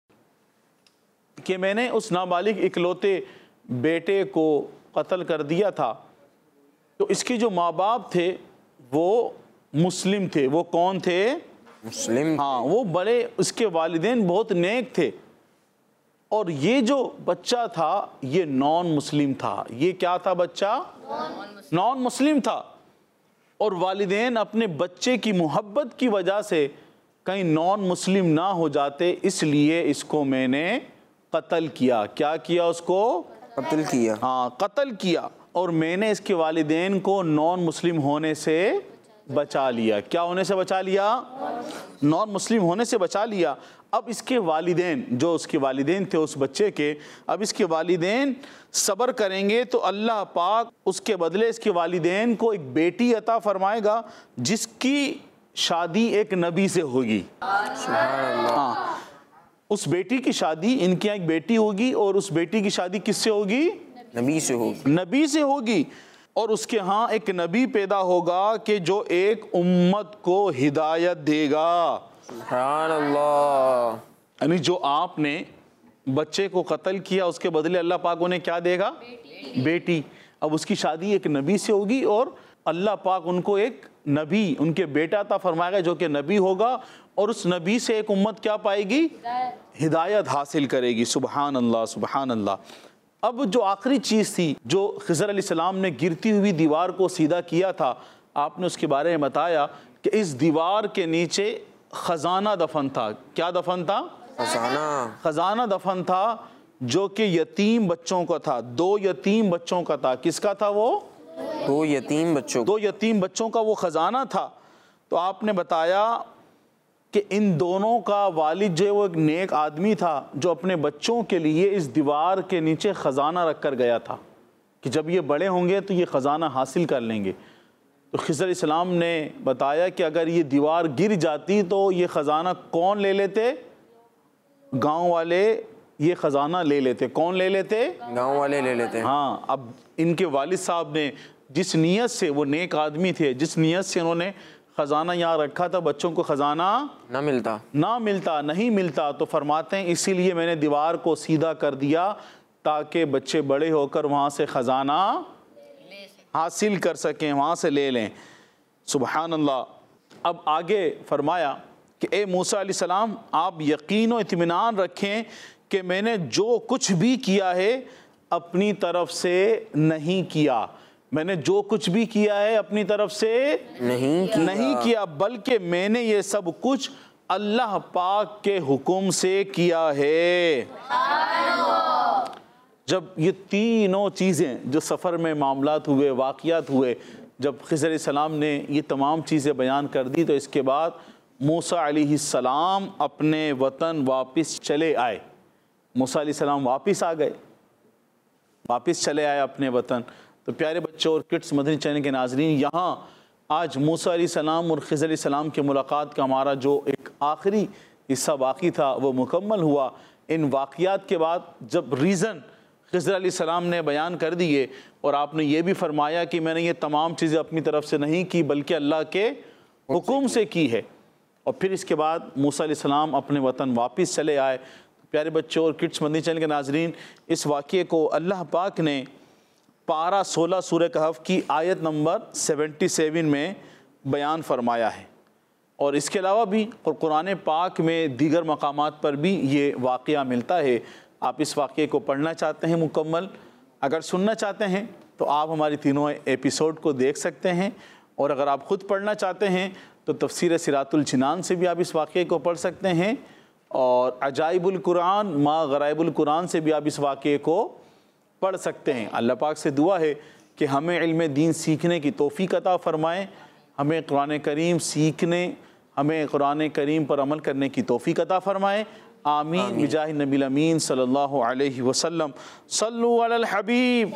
کہ میں نے اس نابالغ اکلوتے بیٹے کو قتل کر دیا تھا، تو اس کے جو ماں باپ تھے وہ مسلم تھے۔ وہ کون تھے؟ مسلم۔ ہاں، وہ بڑے، اس کے والدین بہت نیک تھے، اور یہ جو بچہ تھا یہ نان مسلم تھا۔ یہ کیا تھا بچہ؟ نان مسلم تھا، اور والدین اپنے بچے کی محبت کی وجہ سے کہیں نان مسلم نہ ہو جاتے، اس لیے اس کو میں نے قتل کیا۔ کیا کیا؟ اس کو قتل کیا۔ ہاں، قتل کیا، اور میں نے اس کے والدین کو نان مسلم ہونے سے بچا لیا۔ کیا ہونے سے بچا لیا؟ نان مسلم ہونے سے بچا لیا۔ اب اس کے والدین، جو اس کے والدین تھے اس بچے کے، اب اس کے والدین صبر کریں گے تو اللہ پاک اس کے بدلے اس کے والدین کو ایک بیٹی عطا فرمائے گا جس کی شادی ایک نبی سے ہوگی۔ سبحان اللہ۔ ہاں، اس بیٹی کی شادی، ان کی ایک بیٹی ہوگی، اور اس بیٹی کی شادی کس سے ہوگی؟ نبی سے ہوگی۔ نبی سے ہوگی، اور اس کے ہاں ایک نبی پیدا ہوگا کہ جو ایک امت کو ہدایت دے گا۔ سبحان اللہ۔ یعنی جو آپ نے بچے کو قتل کیا اس کے بدلے اللہ پاک انہیں کیا دے گا؟ بیٹی۔ اب اس کی شادی ایک نبی سے ہوگی، اور اللہ پاک ان کو ایک نبی، ان کے بیٹا عطا فرمائے گا جو کہ نبی ہوگا، اور اس نبی سے ایک امت کیا پائے گی؟ ہدایت حاصل کرے گی۔ سبحان اللہ، سبحان اللہ۔ اب جو آخری چیز تھی جو خضر علیہ السلام نے گرتی ہوئی دیوار کو سیدھا کیا تھا، آپ نے اس کے بارے میں بتایا کہ اس دیوار کے نیچے خزانہ دفن تھا۔ کیا دفن تھا؟ خزانہ دفن تھا، جو کہ یتیم بچوں کا تھا، 2 یتیم بچوں کا تھا۔ کس کا تھا وہ؟ 2 یتیم بچوں۔ 2 یتیم بچوں کا وہ خزانہ تھا۔ تو آپ نے بتایا کہ ان دونوں کا والد جو ہے وہ ایک نیک آدمی تھا جو اپنے بچوں کے لیے اس دیوار کے نیچے خزانہ رکھ کر گیا تھا کہ جب یہ بڑے ہوں گے تو یہ خزانہ حاصل کر لیں گے۔ تو خضر علیہ السلام نے بتایا کہ اگر یہ دیوار گر جاتی تو یہ خزانہ کون لے لیتے؟ گاؤں والے یہ خزانہ لے لیتے۔ کون لے لیتے؟ گاؤں والے لے لیتے۔ ہاں، اب ان کے والد صاحب نے جس نیت سے، وہ نیک آدمی تھے، جس نیت سے انہوں نے خزانہ یہاں رکھا تھا، بچوں کو خزانہ نہیں ملتا، تو فرماتے ہیں اسی لیے میں نے دیوار کو سیدھا کر دیا تاکہ بچے بڑے ہو کر وہاں سے خزانہ حاصل کر سکیں، وہاں سے لے لیں۔ سبحان اللہ۔ اب آگے فرمایا کہ اے موسیٰ علیہ السلام، آپ یقین و اطمینان رکھیں کہ میں نے جو کچھ بھی کیا ہے اپنی طرف سے نہیں کیا۔ میں نے جو کچھ بھی کیا ہے اپنی طرف سے نہیں کیا، بلکہ میں نے یہ سب کچھ اللہ پاک کے حکم سے کیا ہے۔ جب یہ تینوں چیزیں جو سفر میں معاملات ہوئے، واقعات ہوئے، جب خضر علیہ السلام نے یہ تمام چیزیں بیان کر دی تو اس کے بعد موسیٰ علیہ السلام اپنے وطن واپس چلے آئے۔ موسیٰ علیہ السلام واپس آ گئے، واپس چلے آئے اپنے وطن۔ تو پیارے بچوں اور کڈس مدنی چینل کے ناظرین، یہاں آج موسیٰ علیہ السلام اور خضر علیہ السلام کے ملاقات کا ہمارا جو ایک آخری حصہ باقی تھا وہ مکمل ہوا۔ ان واقعات کے بعد جب ریزن خضر علیہ السلام نے بیان کر دیے، اور آپ نے یہ بھی فرمایا کہ میں نے یہ تمام چیزیں اپنی طرف سے نہیں کی بلکہ اللہ کے حکم سے کی ہے۔ اور پھر اس کے بعد موسیٰ علیہ السلام اپنے وطن واپس چلے آئے۔ پیارے بچوں اور کڈس مدنی چینل کے ناظرین، اس واقعے کو اللہ پاک نے پارہ 16 سورہ کہف کی آیت نمبر 77 میں بیان فرمایا ہے، اور اس کے علاوہ بھی قرآن پاک میں دیگر مقامات پر بھی یہ واقعہ ملتا ہے۔ آپ اس واقعے کو پڑھنا چاہتے ہیں مکمل، اگر سننا چاہتے ہیں تو آپ ہماری تینوں ایپیسوڈ کو دیکھ سکتے ہیں، اور اگر آپ خود پڑھنا چاہتے ہیں تو تفسیر صراط الجنان سے بھی آپ اس واقعے کو پڑھ سکتے ہیں، اور عجائب القرآن ما غرائب القرآن سے بھی آپ اس واقعے کو پڑھ سکتے ہیں۔ اللہ پاک سے دعا ہے کہ ہمیں علم دین سیکھنے کی توفیق عطا فرمائے، ہمیں قرآن کریم سیکھنے، ہمیں قرآن کریم پر عمل کرنے کی توفیق عطا فرمائے، آمین بجاہ نبی الامین صلی اللہ علیہ وسلم۔ صلو علی الحبیب۔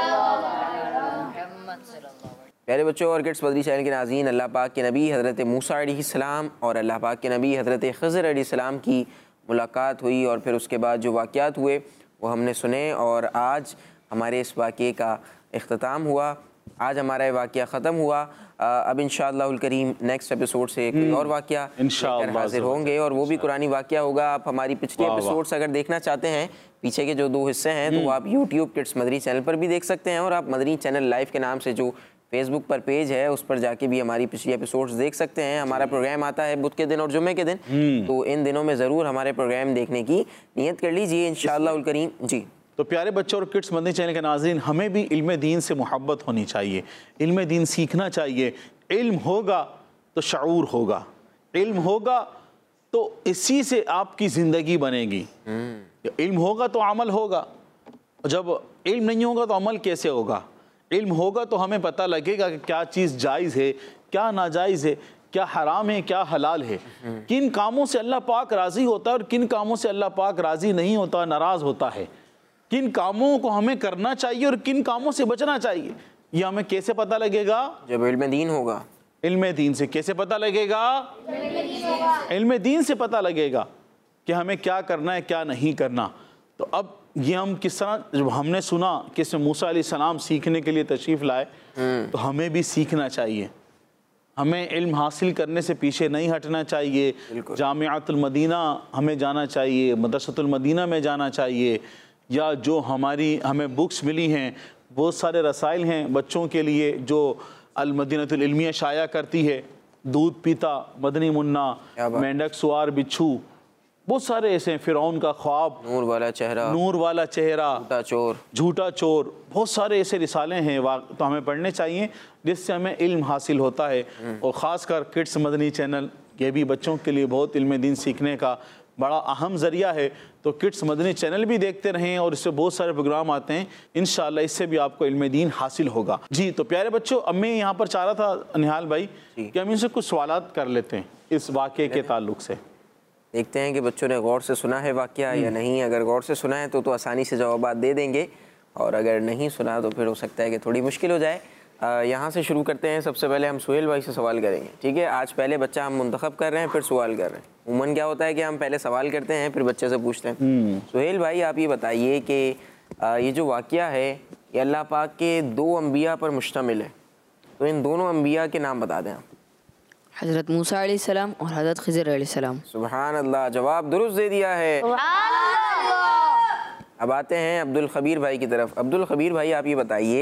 پیارے بچوں اور کڈس مدنی چینل کے ناظرین، اللہ پاک کے نبی حضرت موسیٰ علیہ السلام اور اللہ پاک کے نبی حضرت خضر علیہ السلام کی ملاقات ہوئی، اور پھر اس کے بعد جو واقعات ہوئے وہ ہم نے سنے، اور آج ہمارے اس واقعے کا اختتام ہوا، آج ہمارا یہ واقعہ ختم ہوا۔ اب انشاءاللہ الکریم نیکسٹ ایپیسوڈ سے کوئی اور واقعہ لے کر حاضر ہوں گے، اور وہ بھی قرآنی واقعہ ہوگا۔ آپ ہماری پچھلی ایپیسوڈس اگر دیکھنا چاہتے ہیں، پیچھے کے جو 2 حصے ہیں، تو وہ آپ یوٹیوب کڈس مدنی چینل پر بھی دیکھ سکتے ہیں، اور آپ مدنی چینل لائف کے نام سے جو فیس بک پر پیج ہے اس پر جا کے بھی ہماری پچھلی ایپیسوڈز دیکھ سکتے ہیں۔ ہمارا پروگرام آتا ہے بدھ کے دن اور جمعے کے دن، تو ان دنوں میں ضرور ہمارے پروگرام دیکھنے کی نیت کر لیجئے انشاءاللہ الکریم۔ جی تو پیارے بچوں اور کڈس مدنی چینل کے ناظرین، ہمیں بھی علم دین سے محبت ہونی چاہیے، علم دین سیکھنا چاہیے۔ علم ہوگا تو شعور ہوگا، علم ہوگا تو اسی سے آپ کی زندگی بنے گی۔ علم ہوگا تو عمل ہوگا، جب علم نہیں ہوگا تو عمل کیسے ہوگا؟ علم ہوگا تو ہمیں پتہ لگے گا کہ کیا چیز جائز ہے، کیا ناجائز ہے، کیا حرام ہے، کیا حلال ہے، کن کاموں سے اللہ پاک راضی ہوتا ہے اور کن کاموں سے اللہ پاک راضی نہیں ہوتا، ناراض ہوتا ہے، کن کاموں کو ہمیں کرنا چاہیے اور کن کاموں سے بچنا چاہیے۔ یہ ہمیں کیسے پتہ لگے گا؟ جب علم دین ہوگا۔ علم دین سے کیسے پتہ لگے گا؟ علم دین سے پتہ لگے گا کہ ہمیں کیا کرنا ہے، کیا نہیں کرنا۔ تو اب یہ ہم کس طرح، جب ہم نے سنا کہ موسیٰ علیہ السلام سیکھنے کے لیے تشریف لائے، تو ہمیں بھی سیکھنا چاہیے، ہمیں علم حاصل کرنے سے پیچھے نہیں ہٹنا چاہیے۔ جامعۃ المدینہ ہمیں جانا چاہیے، مدرسۃ المدینہ میں جانا چاہیے، یا جو ہمیں بکس ملی ہیں، بہت سارے رسائل ہیں بچوں کے لیے جو المدینۃ العلمیہ شائع کرتی ہے، دودھ پیتا مدنی منا، مینڈک سوار بچھو، بہت سارے ایسے ہیں، فرعون کا خواب، نور والا چہرہ، نور والا چہرہ، جھوٹا چور، جھوٹا چور، بہت سارے ایسے رسالے ہیں تو ہمیں پڑھنے چاہیے جس سے ہمیں علم حاصل ہوتا ہے۔ اور خاص کر کڈس مدنی چینل یہ بھی بچوں کے لیے بہت علم دین سیکھنے کا بڑا اہم ذریعہ ہے، تو کڈس مدنی چینل بھی دیکھتے رہیں، اور اس سے بہت سارے پروگرام آتے ہیں، انشاءاللہ اس سے بھی آپ کو علم دین حاصل ہوگا۔ جی تو پیارے بچوں، اب میں یہاں پر چاہ رہا تھا نہال بھائی کہ ہم ان سے کچھ سوالات کر لیتے ہیں اس واقعے کے تعلق سے، دیکھتے ہیں کہ بچوں نے غور سے سنا ہے واقعہ یا نہیں۔ اگر غور سے سنا ہے تو آسانی سے جوابات دے دیں گے، اور اگر نہیں سنا تو پھر ہو سکتا ہے کہ تھوڑی مشکل ہو جائے۔ یہاں سے شروع کرتے ہیں، سب سے پہلے ہم سہیل بھائی سے سوال کریں گے، ٹھیک ہے؟ آج پہلے بچہ ہم منتخب کر رہے ہیں، پھر سوال کر رہے ہیں۔ عموماً کیا ہوتا ہے کہ ہم پہلے سوال کرتے ہیں پھر بچے سے پوچھتے ہیں۔ سہیل بھائی آپ یہ بتائیے کہ یہ جو واقعہ ہے یہ اللہ پاک کے 2 انبیاء پر مشتمل ہے، تو ان دونوں انبیاء کے نام بتا دیں آپ۔ حضرت موسیٰ علیہ السلام اور حضرت خضر علیہ السلام۔ سبحان اللہ، جواب درست دے دیا ہے۔ اب آتے ہیں عبد الخبیر بھائی کی طرف۔ عبد الخبیر بھائی آپ یہ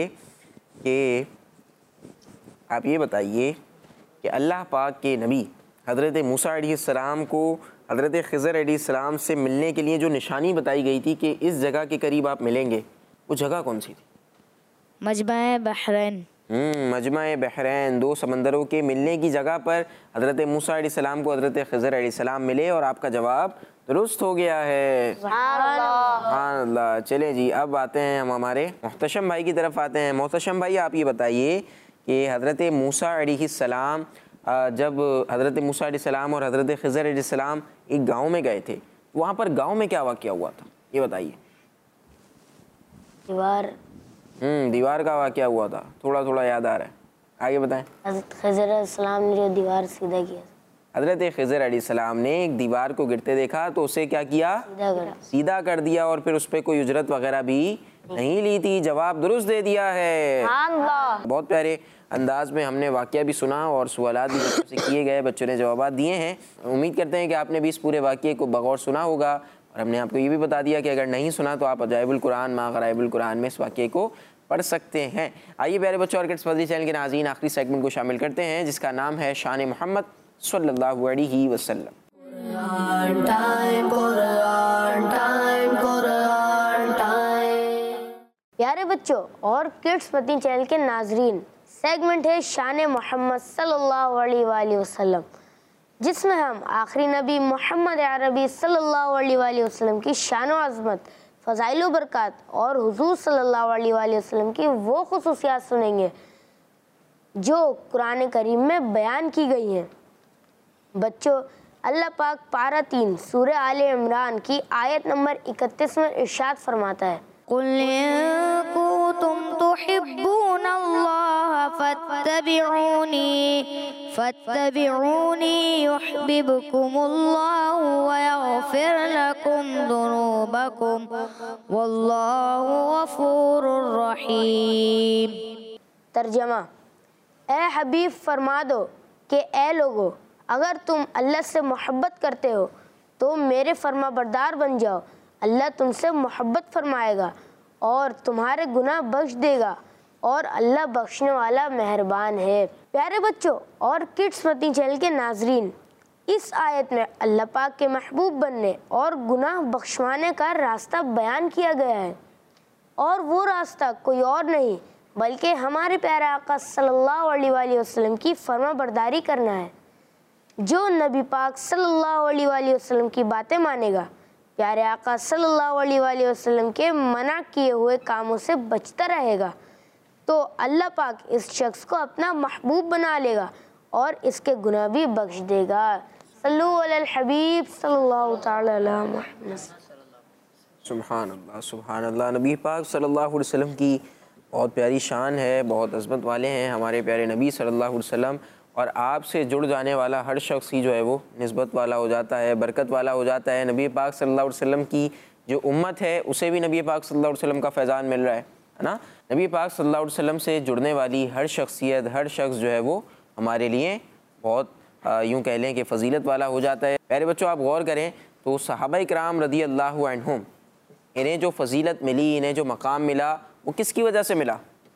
بتائیے کہ اللہ پاک کے نبی حضرت موسیٰ علیہ السلام کو حضرت خضر علیہ السلام سے ملنے کے لیے جو نشانی بتائی گئی تھی کہ اس جگہ کے قریب آپ ملیں گے، وہ جگہ کون سی تھی؟ مجمع بحرین۔ مجمع بحرین، 2 سمندروں کے ملنے کی جگہ پر حضرت موسیٰ علیہ السلام کو حضرت خضر علیہ السلام ملے، اور آپ کا جواب درست ہو گیا ہے۔ سبحان اللہ۔ چلیں جی، اب آتے ہیں ہم ہمارے محتشم بھائی کی طرف آتے ہیں۔ محتشم بھائی آپ یہ بتائیے کہ حضرت موسیٰ علیہ السلام جب حضرت موسیٰ علیہ السلام اور حضرت خضر علیہ السلام ایک گاؤں میں گئے تھے، وہاں پر گاؤں میں کیا واقعہ ہوا تھا یہ بتائیے۔ دیوار کا واقعہ ہوا تھا، تھوڑا تھوڑا یاد آ رہا ہے، آگے بتائیں۔ حضرت خضر علیہ السلام نے جو دیوار سیدھا کیا، حضرت خضر علیہ السلام نے ایک دیوار کو گرتے دیکھا تو اسے کیا کیا؟ سیدھا کر دیا، اور پھر اس پہ کوئی اجرت وغیرہ بھی نہیں لی تھی، جواب درست دے دیا ہے۔ سبحان اللہ۔ بہت پیارے انداز میں ہم نے واقعہ بھی سنا اور سوالات بھی بچوں سے کیے گئے، بچوں نے جوابات دیے ہیں۔ امید کرتے ہیں کہ آپ نے بھی اس پورے واقعے کو بغور سنا ہوگا، اور ہم نے آپ کو یہ بھی بتا دیا کہ اگر نہیں سنا تو آپ عجائب القرآن مع غرائب القرآن میں اس واقعے کو پڑھ سکتے ہیں۔ آئیے پیارے بچوں اور کڈس مدنی چینل کے ناظرین آخری سیگمنٹ کو شامل کرتے ہیں، جس کا نام ہے شان محمد صلی اللہ علیہ وسلم۔ Quran time, Quran time, Quran time. پیارے بچوں اور کڈس مدنی چینل کے ناظرین، سیگمنٹ ہے شان محمد صلی اللہ علیہ وآلہ وسلم، جس میں ہم آخری نبی محمد عربی صلی اللہ علیہ وآلہ وسلم کی شان و عظمت، فضائل و برکات اور حضور صلی اللہ علیہ وآلہ وسلم کی وہ خصوصیات سنیں گے جو قرآن کریم میں بیان کی گئی ہیں۔ بچوں، اللہ پاک پارہ 3 سورہ آل عمران کی آیت نمبر 31 میں ارشاد فرماتا ہے، قل إن كنتم تحبون الله فاتبعوني يحببكم الله ويغفر لكم ذنوبكم والله غفور رحيم۔ ترجمہ، اے حبیب فرما دو کہ اے لوگو، اگر تم اللہ سے محبت کرتے ہو تو میرے فرما بردار بن جاؤ، اللہ تم سے محبت فرمائے گا اور تمہارے گناہ بخش دے گا، اور اللہ بخشنے والا مہربان ہے۔ پیارے بچوں اور کڈس مدنی چینل کے ناظرین، اس آیت میں اللہ پاک کے محبوب بننے اور گناہ بخشوانے کا راستہ بیان کیا گیا ہے، اور وہ راستہ کوئی اور نہیں بلکہ ہمارے پیارے آقا صلی اللہ علیہ وآلہ وسلم کی فرما برداری کرنا ہے۔ جو نبی پاک صلی اللہ علیہ وآلہ وسلم کی باتیں مانے گا، پیارے آقا صلی اللہ علیہ وآلہ وسلم کے منع کیے ہوئے کاموں سے بچتا رہے گا، تو اللہ پاک اس شخص کو اپنا محبوب بنا لے گا اور اس کے گناہ بھی بخش دے گا۔ صلو علی الحبیب صلی اللہ تعالی علی محمد۔ سبحان اللہ، سبحان اللہ۔ نبی پاک صلی اللہ علیہ وسلم کی بہت پیاری شان ہے، بہت عظمت والے ہیں ہمارے پیارے نبی صلی اللہ علیہ وسلم، اور آپ سے جڑ جانے والا ہر شخص ہی جو ہے وہ نسبت والا ہو جاتا ہے، برکت والا ہو جاتا ہے۔ نبی پاک صلی اللہ علیہ وسلم کی جو امت ہے اسے بھی نبی پاک صلی اللہ علیہ وسلم کا فیضان مل رہا ہے نا۔ نبی پاک صلی اللہ علیہ وسلم سے جڑنے والی ہر شخصیت، ہر شخص جو ہے وہ ہمارے لیے بہت یوں کہہ لیں کہ فضیلت والا ہو جاتا ہے۔ پیارے بچوں، آپ غور کریں تو صحابہ کرام رضی اللہ عنہم، انہیں جو فضیلت ملی، انہیں جو مقام ملا، وہ کس کی وجہ سے ملا؟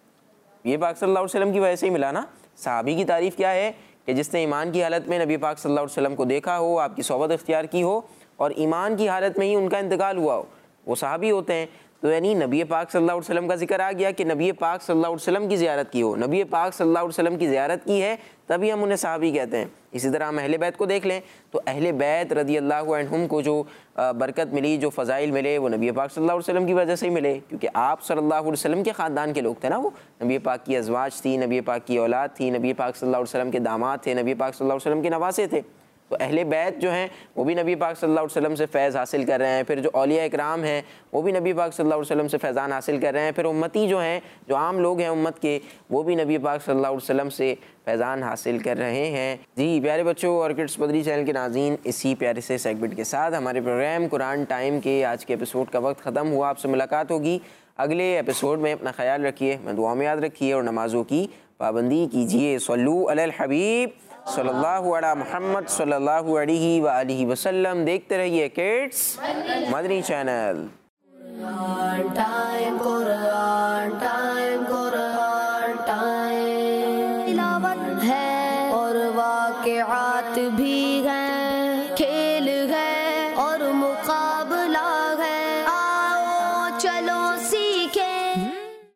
یہ پاک صلی اللہ علیہ وسلم کی وجہ سے ہی ملا نا۔ صحابی کی تعریف کیا ہے کہ جس نے ایمان کی حالت میں نبی پاک صلی اللہ علیہ وسلم کو دیکھا ہو، آپ کی صحبت اختیار کی ہو، اور ایمان کی حالت میں ہی ان کا انتقال ہوا ہو، وہ صحابی ہوتے ہیں۔ تو یعنی نبی پاک صلی اللہ علیہ وسلم کا ذکر آ گیا کہ نبی پاک صلی اللہ علیہ وسلم کی زیارت کی ہو، نبی پاک صلی اللہ علیہ وسلم کی زیارت کی ہے، تبھی ہم انہیں صحابی کہتے ہیں۔ اسی طرح ہم اہل بیت کو دیکھ لیں تو اہل بیت رضی اللہ عنہم کو جو برکت ملی، جو فضائل ملے، وہ نبی پاک صلی اللہ علیہ وسلم کی وجہ سے ہی ملے، کیونکہ آپ صلی اللہ علیہ وسلم کے خاندان کے لوگ تھے نا، وہ نبی پاک کی ازواج تھی، نبی پاک کی اولاد تھی، نبی پاک صلی اللہ علیہ وسلم کے داماد تھے، نبی پاک صلی اللہ علیہ وسلم کے نواسے تھے۔ تو اہل بیت جو ہیں وہ بھی نبی پاک صلی اللہ علیہ وسلم سے فیض حاصل کر رہے ہیں، پھر جو اولیاء اکرام ہیں وہ بھی نبی پاک صلی اللہ علیہ وسلم سے فیضان حاصل کر رہے ہیں، پھر امتی جو ہیں، جو عام لوگ ہیں امت کے، وہ بھی نبی پاک صلی اللہ علیہ وسلم سے فیضان حاصل کر رہے ہیں۔ جی پیارے بچوں اور کڈس مدنی چینل کے ناظرین، اسی پیارے سے سیگمنٹ کے ساتھ ہمارے پروگرام قرآن ٹائم کے آج کے ایپیسوڈ کا وقت ختم ہوا۔ آپ سے ملاقات ہوگی اگلے ایپیسوڈ میں۔ اپنا خیال رکھیے، میں دعا میں یاد رکھیے، اور نمازوں کی پابندی کیجیے۔ صلو علی الحبیب صلی اللہ علی محمد صلی اللہ علیہ وآلہ وسلم۔ دیکھتے رہیے kids Madani channel. Quran time, Quran time, Quran time. تلاوت ہے اور واقعات بھی ہیں،